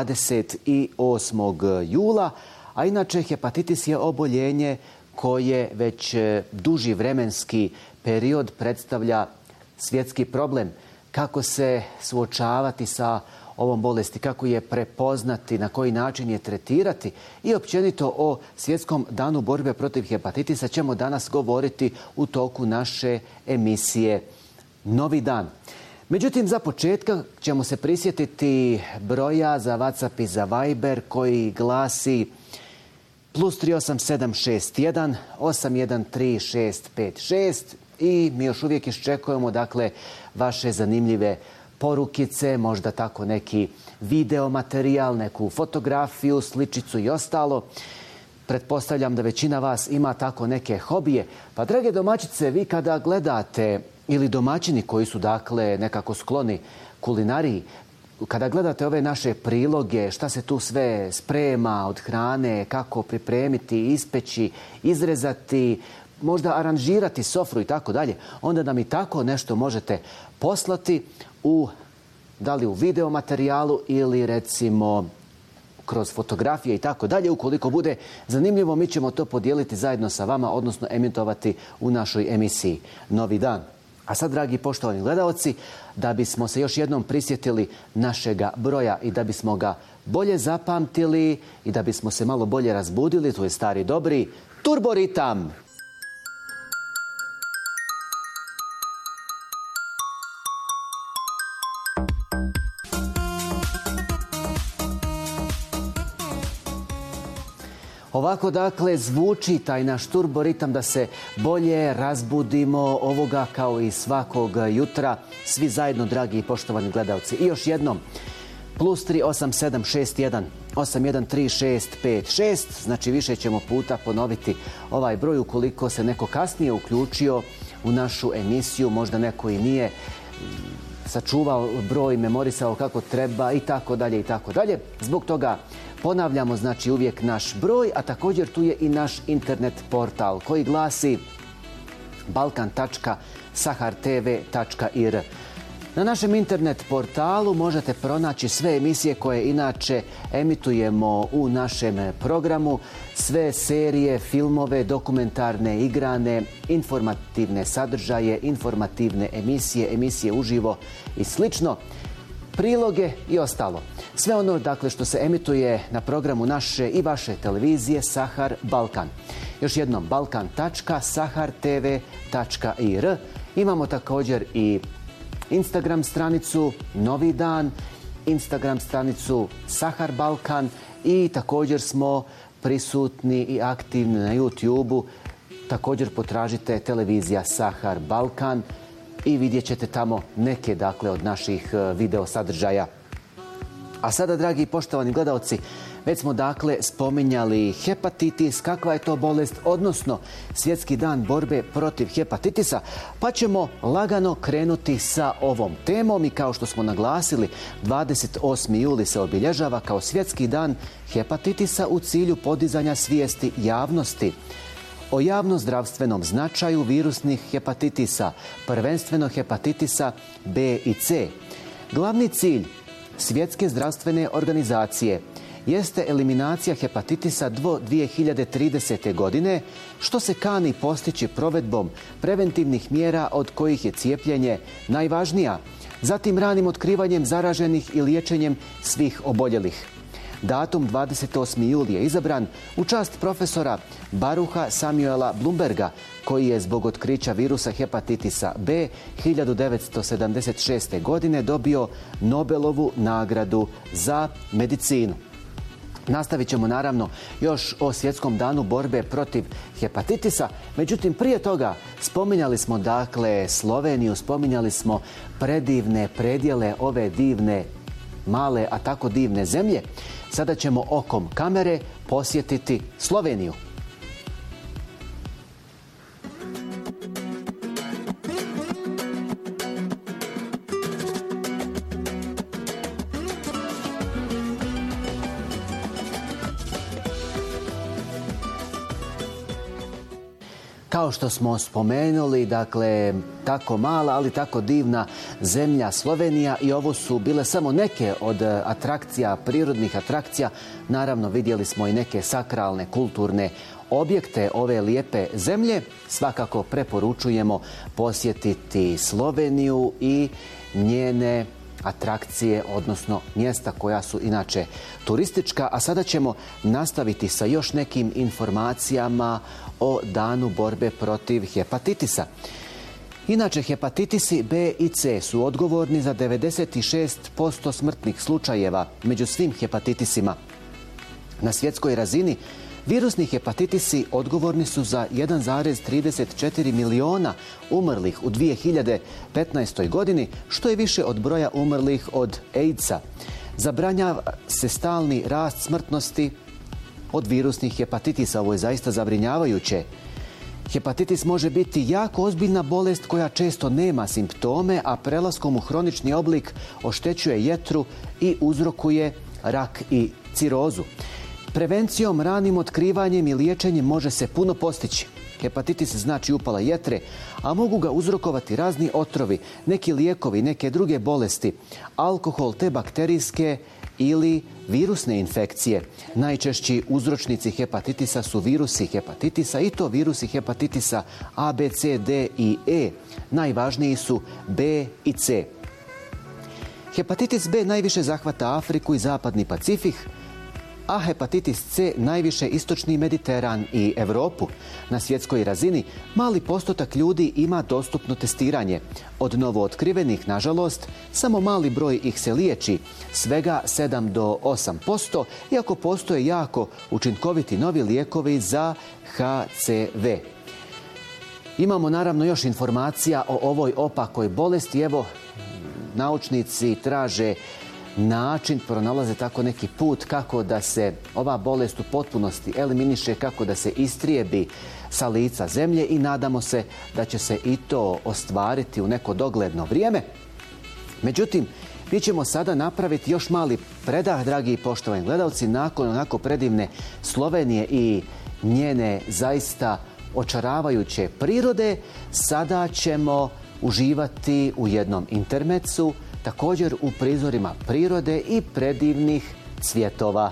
28. jula, a inače hepatitis je oboljenje koje već duži vremenski period predstavlja svjetski problem. Kako se suočavati sa ovom bolesti, kako je prepoznati, na koji način je tretirati i općenito o svjetskom danu borbe protiv hepatitisa ćemo danas govoriti u toku naše emisije Novi dan. Međutim, za početka ćemo se prisjetiti broja za WhatsApp i za Viber koji glasi +38761 813656 i mi još uvijek iščekujemo dakle vaše zanimljive porukice, možda tako neki video materijal, neku fotografiju, sličicu i ostalo. Pretpostavljam da većina vas ima tako neke hobije. Pa drage domaćice, vi kada gledate ili domaćini koji su dakle nekako skloni kulinariji, kada gledate ove naše priloge, šta se tu sve sprema od hrane, kako pripremiti, ispeći, izrezati, možda aranžirati sofru i tako dalje, onda nam i tako nešto možete poslati da li u video materijalu ili recimo kroz fotografije i tako dalje. Ukoliko bude zanimljivo, mi ćemo to podijeliti zajedno sa vama, odnosno emitovati u našoj emisiji Novi dan. A sad, dragi poštovani gledaoci, da bismo se još jednom prisjetili našega broja i da bismo ga bolje zapamtili i da bismo se malo bolje razbudili, to je stari dobri turboritam. Ovako dakle zvuči taj naš turboritam da se bolje razbudimo ovoga kao i svakog jutra. Svi zajedno, dragi i poštovani gledalci. I još jednom, +38761 813656, znači više ćemo puta ponoviti ovaj broj ukoliko se neko kasnije uključio u našu emisiju, možda neko i nije sačuvao broj, memorisao kako treba i tako dalje i tako dalje. Zbog toga ponavljamo znači uvijek naš broj, a također tu je i naš internet portal koji glasi balkan.sahartv.ir. Na našem internet portalu možete pronaći sve emisije koje inače emitujemo u našem programu, sve serije, filmove, dokumentarne, igrane, informativne sadržaje, informativne emisije, emisije uživo i slično, priloge i ostalo. Sve ono dakle što se emituje na programu naše i vaše televizije Sahar Balkan. Još jednom, balkan.sahartv.ir. Imamo također i Instagram stranicu Novi dan, Instagram stranicu Sahar Balkan i također smo prisutni i aktivni na YouTube-u. Također potražite televizija Sahar Balkan i vidjet ćete tamo neke dakle od naših video sadržaja. A sada, dragi i poštovani gledaoci, već smo dakle spominjali hepatitis, kakva je to bolest, odnosno svjetski dan borbe protiv hepatitisa, pa ćemo lagano krenuti sa ovom temom i kao što smo naglasili, 28. juli se obilježava kao svjetski dan hepatitisa u cilju podizanja svijesti javnosti o javnozdravstvenom značaju virusnih hepatitisa, prvenstveno hepatitisa B i C. Glavni cilj Svjetske zdravstvene organizacije jeste eliminacija hepatitisa do 2030. godine, što se kani postići provedbom preventivnih mjera od kojih je cijepljenje najvažnija, zatim ranim otkrivanjem zaraženih i liječenjem svih oboljelih. Datum 28. juli je izabran u čast profesora Baruha Samuela Bloomberga, koji je zbog otkrića virusa hepatitisa B 1976. godine dobio Nobelovu nagradu za medicinu. Nastavit ćemo naravno još o Svjetskom danu borbe protiv hepatitisa. Međutim, prije toga spominjali smo dakle Sloveniju, spominjali smo predivne predjele ove divne, male, a tako divne zemlje. Sada ćemo okom kamere posjetiti Sloveniju. Kao što smo spomenuli, dakle, tako mala, ali tako divna zemlja Slovenija, i ovo su bile samo neke od atrakcija, prirodnih atrakcija. Naravno, vidjeli smo i neke sakralne, kulturne objekte ove lijepe zemlje. Svakako preporučujemo posjetiti Sloveniju i njene atrakcije, odnosno mjesta koja su inače turistička. A sada ćemo nastaviti sa još nekim informacijama o danu borbe protiv hepatitisa. Inače, hepatitisi B i C su odgovorni za 96% smrtnih slučajeva među svim hepatitisima. Na svjetskoj razini virusni hepatitisi odgovorni su za 1,34 miliona umrlih u 2015. godini, što je više od broja umrlih od AIDS-a. Zabranjava se stalni rast smrtnosti od virusnih hepatitisa. Ovo je zaista zabrinjavajuće. Hepatitis može biti jako ozbiljna bolest koja često nema simptome, a prelaskom u hronični oblik oštećuje jetru i uzrokuje rak i cirozu. Prevencijom, ranim otkrivanjem i liječenjem može se puno postići. Hepatitis znači upala jetre, a mogu ga uzrokovati razni otrovi, neki lijekovi, neke druge bolesti, alkohol te bakterijske ili virusne infekcije. Najčešći uzročnici hepatitisa su virusi hepatitisa, i to virusi hepatitisa A, B, C, D i E. Najvažniji su B i C. Hepatitis B najviše zahvata Afriku i zapadni Pacifik, a hepatitis C najviše istočni Mediteran i Europu. Na svjetskoj razini mali postotak ljudi ima dostupno testiranje. Od novootkrivenih, nažalost, samo mali broj ih se liječi, svega 7 do 8%, iako postoje jako učinkoviti novi lijekovi za HCV. Imamo naravno još informacija o ovoj opakoj bolesti. Evo, naučnici traže način, pronalaze tako neki put kako da se ova bolest u potpunosti eliminiše, kako da se istrijebi sa lica zemlje, i nadamo se da će se i to ostvariti u neko dogledno vrijeme. Međutim, mi ćemo sada napraviti još mali predah, dragi i poštovani gledalci, nakon onako predivne Slovenije i njene zaista očaravajuće prirode. Sada ćemo uživati u jednom intermecu, također u prizorima prirode i predivnih cvjetova.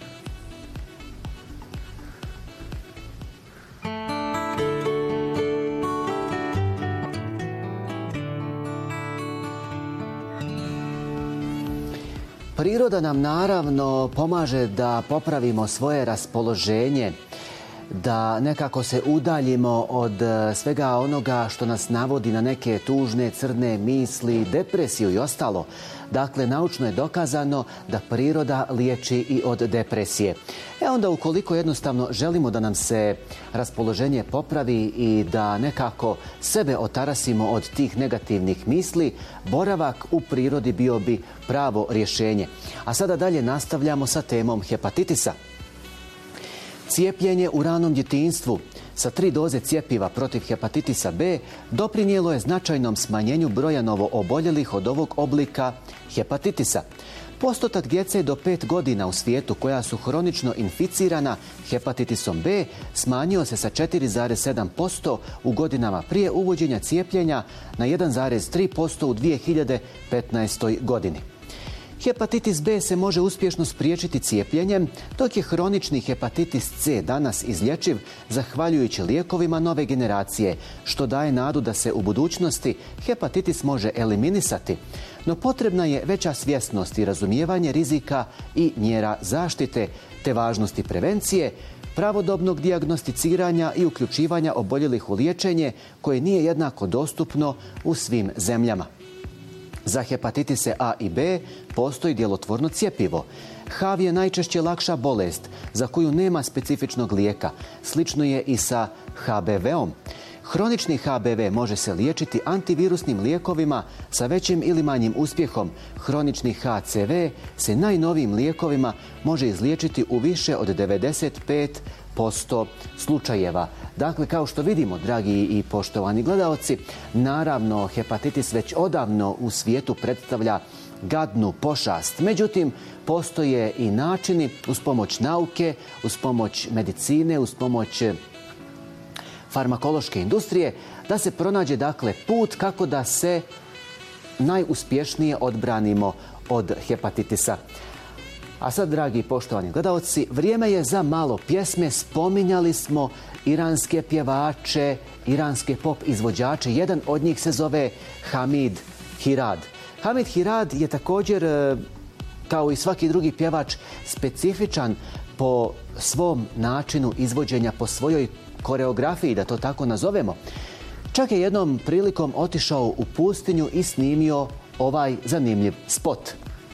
Priroda nam naravno pomaže da popravimo svoje raspoloženje, da nekako se udaljimo od svega onoga što nas navodi na neke tužne, crne misli, depresiju i ostalo. Dakle, naučno je dokazano da priroda liječi i od depresije. Onda ukoliko jednostavno želimo da nam se raspoloženje popravi i da nekako sebe otarasimo od tih negativnih misli, boravak u prirodi bio bi pravo rješenje. A sada dalje nastavljamo sa temom hepatitisa. Cijepljenje u ranom djetinjstvu sa 3 doze cjepiva protiv hepatitisa B doprinijelo je značajnom smanjenju broja novooboljelih od ovog oblika hepatitisa. Postotak djece do 5 godina u svijetu koja su hronično inficirana hepatitisom B smanjio se sa 4,7% u godinama prije uvođenja cijepljenja na 1,3% u 2015. godini. Hepatitis B se može uspješno spriječiti cijepljenjem, dok je hronični hepatitis C danas izlječiv zahvaljujući lijekovima nove generacije, što daje nadu da se u budućnosti hepatitis može eliminisati. No potrebna je veća svjesnost i razumijevanje rizika i mjera zaštite, te važnosti prevencije, pravodobnog dijagnosticiranja i uključivanja oboljelih u liječenje koje nije jednako dostupno u svim zemljama. Za hepatitise A i B postoji djelotvorno cjepivo. HIV je najčešće lakša bolest za koju nema specifičnog lijeka. Slično je i sa HBV-om. Hronični HBV može se liječiti antivirusnim lijekovima sa većim ili manjim uspjehom. Hronični HCV se najnovijim lijekovima može izliječiti u više od 95% slučajeva. Dakle, kao što vidimo, dragi i poštovani gledaoci, naravno, hepatitis već odavno u svijetu predstavlja gadnu pošast. Međutim, postoje i načini uz pomoć nauke, uz pomoć medicine, uz pomoć farmakološke industrije, da se pronađe dakle put kako da se najuspješnije odbranimo od hepatitisa. A sad, dragi i poštovani gledaoci, vrijeme je za malo pjesme. Spominjali smo iranske pjevače, iranske pop izvođače. Jedan od njih se zove Hamid Hirad. Hamid Hirad je također, kao i svaki drugi pjevač, specifičan po svom načinu izvođenja, po svojoj koreografiji, da to tako nazovemo. Čak je jednom prilikom otišao u pustinju i snimio ovaj zanimljiv spot.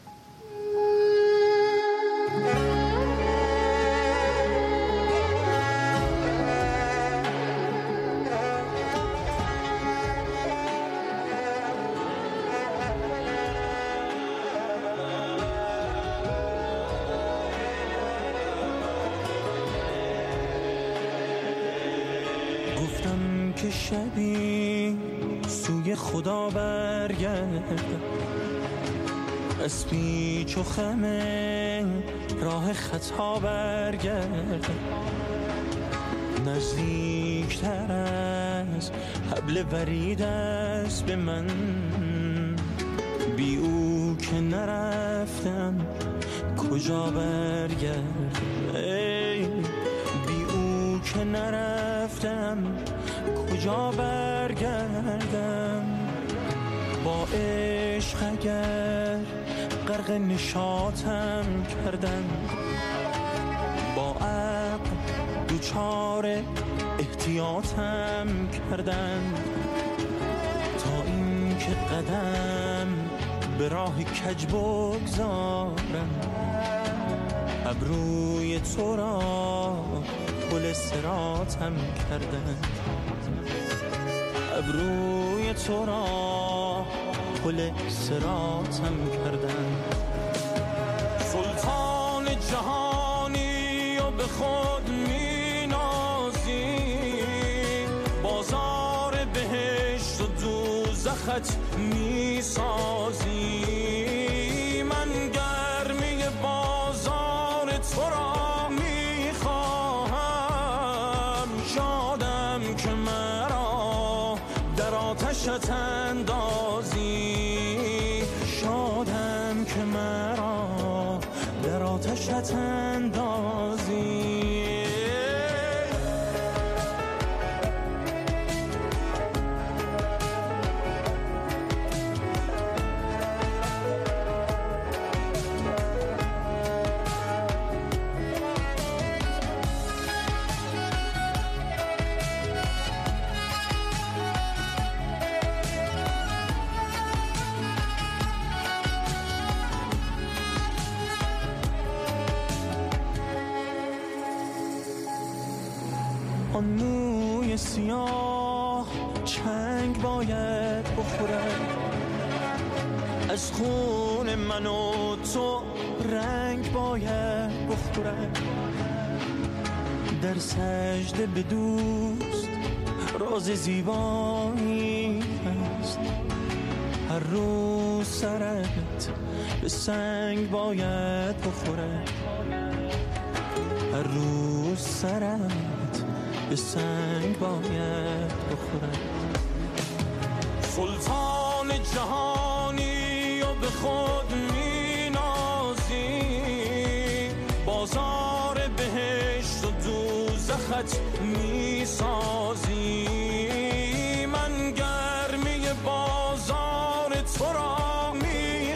که شبی سوی خدا برگرد از پیچ و خم راه خطا برگرد نزدیکتر از حبل ورید است به من بی او که نرفتم کجا برگرد بی او که نرفتم کجا برگردم با عشق اگر غرق نشاطم کردن با عقل دوچار احتیاطم کردن تا این که قدم به راه کج بگذارم ابروی تو را پل صراطم کردن ابروی تو را پل صراطم کردن سلطان جهانی و به خود می نازی بازار بهشت و دوزخت می سازی من گرمی بازار تو را می خواهم شادم که مرا در آتشت اندازی شادم که مرا در آتشت اندازی آن موی سیاه چنگ باید بخورد از خون من و تو رنگ باید بخورد در سجده به دوست راز زیبایی است هر روز سرت به سنگ باید بخوره هر روز سرت به سنگ باید بخوره سلطان جهانی و به خود می نازی بازار بهشت و دوزخت می سازی من گرمی بازار تو را می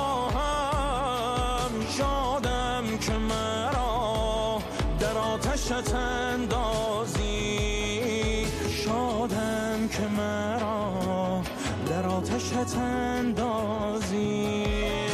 خواهم شادم که مرا در آتشت اندازی شادم که مرا در آتشت اندازی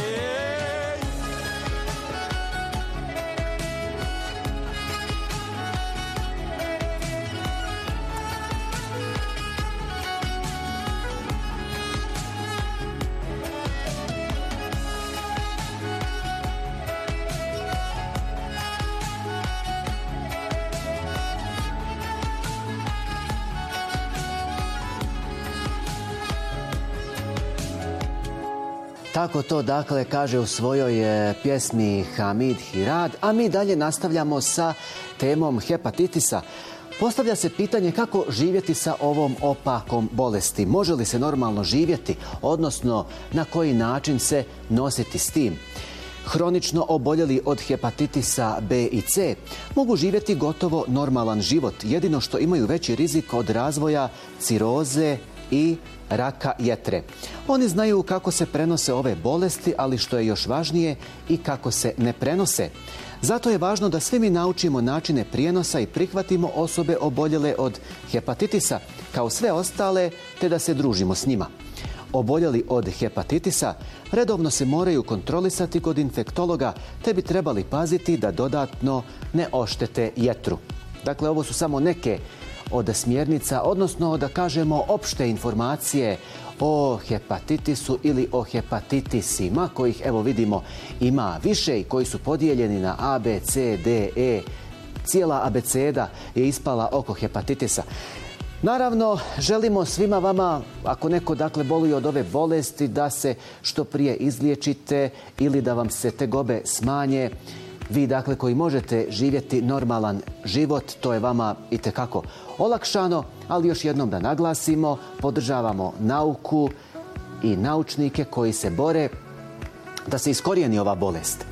Tako to dakle kaže u svojoj pjesmi Hamid Hirad, a mi dalje nastavljamo sa temom hepatitisa. Postavlja se pitanje kako živjeti sa ovom opakom bolesti. Može li se normalno živjeti, odnosno na koji način se nositi s tim? Hronično oboljeli od hepatitisa B i C mogu živjeti gotovo normalan život, jedino što imaju veći rizik od razvoja ciroze i raka jetre. Oni znaju kako se prenose ove bolesti, ali što je još važnije i kako se ne prenose. Zato je važno da svi mi naučimo načine prijenosa i prihvatimo osobe oboljele od hepatitisa kao sve ostale, te da se družimo s njima. Oboljeli od hepatitisa redovno se moraju kontrolisati kod infektologa, te bi trebali paziti da dodatno ne oštete jetru. Dakle, ovo su samo neke od smjernica, odnosno da kažemo opšte informacije o hepatitisu ili o hepatitisima, kojih evo vidimo ima više i koji su podijeljeni na A, B, C, D, E. Cijela abeceda je ispala oko hepatitisa. Naravno, želimo svima vama, ako neko dakle boluje od ove bolesti, da se što prije izliječite ili da vam se tegobe smanje. Vi dakle koji možete živjeti normalan život, to je vama itekako olakšano, ali još jednom da naglasimo, podržavamo nauku i naučnike koji se bore da se iskorijeni ova bolest.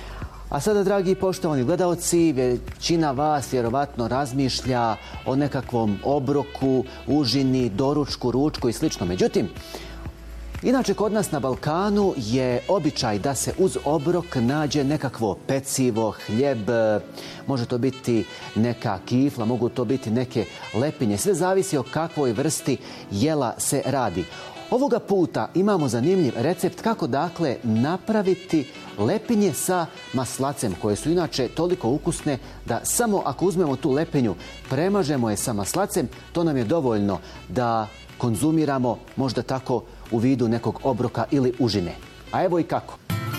A sada, dragi i poštovani gledaoci, većina vas vjerovatno razmišlja o nekakvom obroku, užini, doručku, ručku i sl. Međutim, inače kod nas na Balkanu je običaj da se uz obrok nađe nekakvo pecivo, hljeb, može to biti neka kifla, mogu to biti neke lepinje. Sve zavisi o kakvoj vrsti jela se radi. Ovoga puta imamo zanimljiv recept kako dakle napraviti lepinje sa maslacem, koje su inače toliko ukusne da samo ako uzmemo tu lepinju, premažemo je sa maslacem, to nam je dovoljno da konzumiramo možda tako u vidu nekog obroka ili užine. A evo i kako.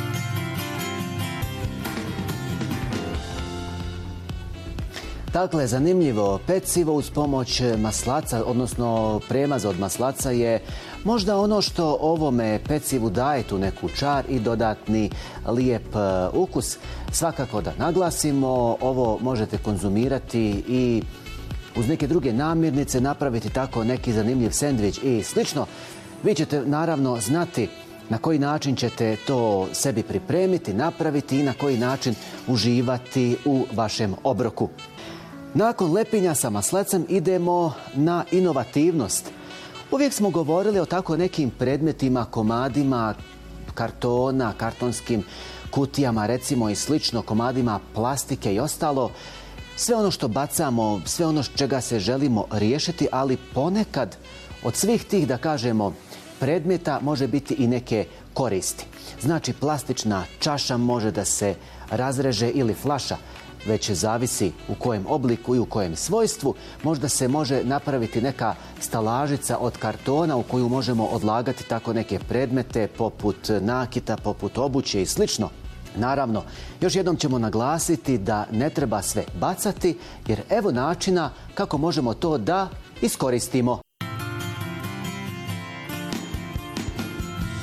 Dakle, zanimljivo pecivo uz pomoć maslaca, odnosno premaza od maslaca je možda ono što ovome pecivu daje tu neku čar i dodatni lijep ukus. Svakako da naglasimo, ovo možete konzumirati i uz neke druge namirnice, napraviti tako neki zanimljiv sendvič i slično. Vi ćete naravno znati na koji način ćete to sebi pripremiti, napraviti i na koji način uživati u vašem obroku. Nakon lepinja sa maslecem idemo na inovativnost. Uvijek smo govorili o tako nekim predmetima, komadima kartona, kartonskim kutijama, recimo i slično, komadima plastike i ostalo. Sve ono što bacamo, sve ono čega se želimo riješiti, ali ponekad od svih tih, da kažemo, predmeta može biti i neke koristi. Znači, plastična čaša može da se razreže ili flaša, već zavisi u kojem obliku i u kojem svojstvu. Možda se može napraviti neka stalažica od kartona u koju možemo odlagati tako neke predmete poput nakita, poput obuće i slično. Naravno, još jednom ćemo naglasiti da ne treba sve bacati, jer evo načina kako možemo to da iskoristimo.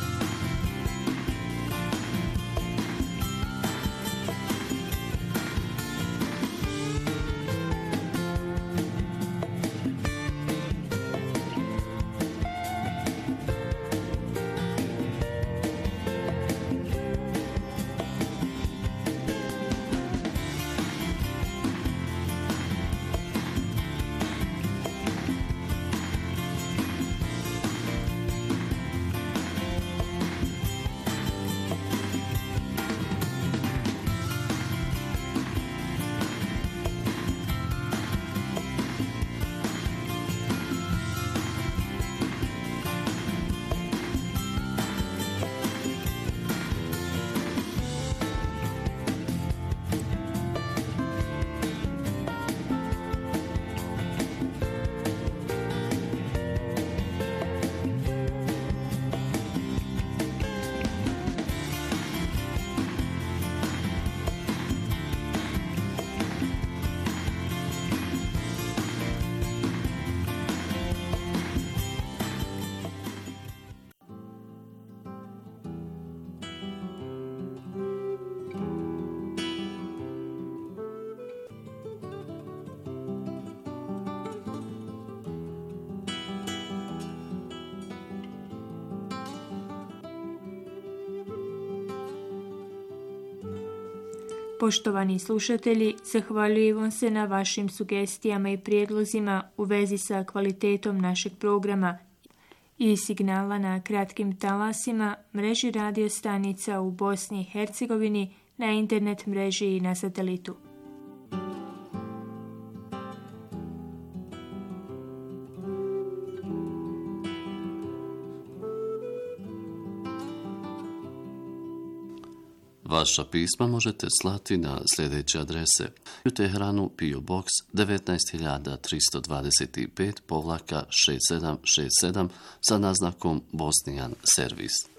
Poštovani slušatelji, zahvaljujem vam se na vašim sugestijama i prijedlozima u vezi sa kvalitetom našeg programa i signala na kratkim talasima, mreži radio stanica u Bosni i Hercegovini, na internet mreži i na satelitu. Vaša pisma možete slati na sljedeće adrese: u Teheranu PO Box 19325-6767 sa naznakom Bosnijan servis.